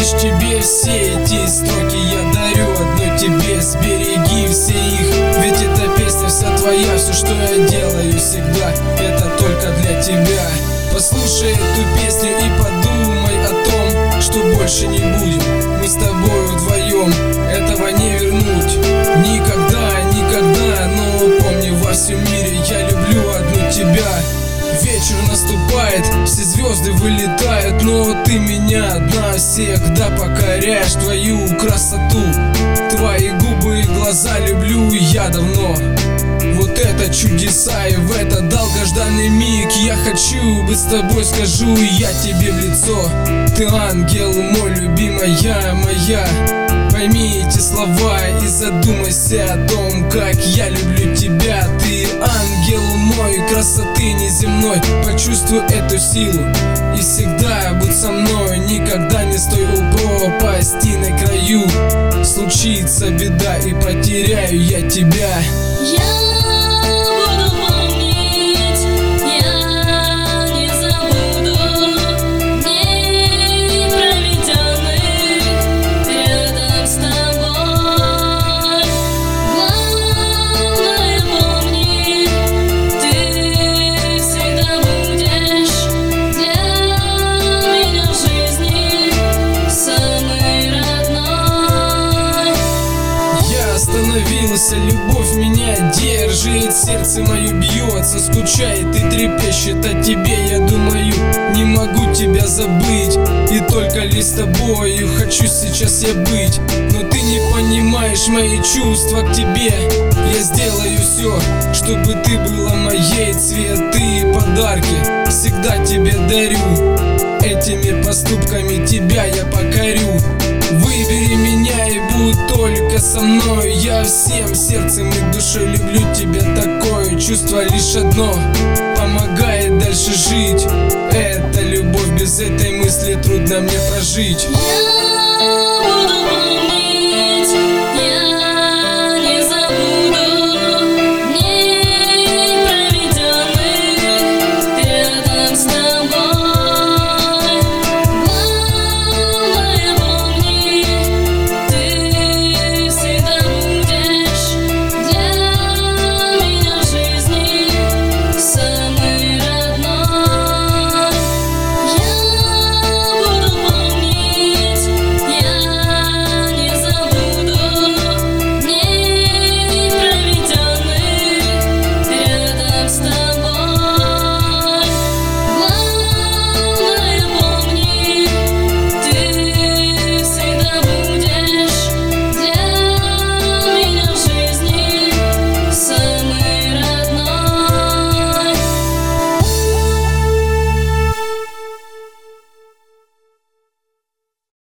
лишь тебе все эти строки я дарю одной тебе. Сбереги все их, ведь эта песня вся твоя. Все, что я делаю всегда, это только для тебя. Послушай эту песню и подумай о том, что больше не будем мы с тобой вдвоем. Этого не вернуть никогда, никогда. Но помни, во всем мире я люблю одну тебя. Вечер наступает, все звезды вылетают, но ты меня одна всегда покоряешь. Твою красоту, твои губы и глаза люблю я давно. Вот это чудеса, и в этот долгожданный миг я хочу быть с тобой, скажу я тебе в лицо. Ты ангел мой, любимая моя. Пойми эти слова и задумайся о том, как я люблю тебя. Ты ангел мой, красоты неземной. Почувствуй эту силу и всегда будь со мной. Никогда не стой у пропасти на краю. Случится беда и потеряю я тебя. Любовь меня держит, сердце мое бьется, скучает и трепещет о тебе. Я думаю, не могу тебя забыть, и только лишь с тобою хочу сейчас я быть. Но ты не понимаешь мои чувства к тебе. Я сделаю все, чтобы ты была моей. Цветы и подарки всегда тебе дарю. Этими поступками тебя я покорю. Выбери меня и будь только со мной. Я всем сердцем и душой люблю тебя. Такое чувство лишь одно помогает дальше жить. Это любовь, без этой мысли трудно мне прожить.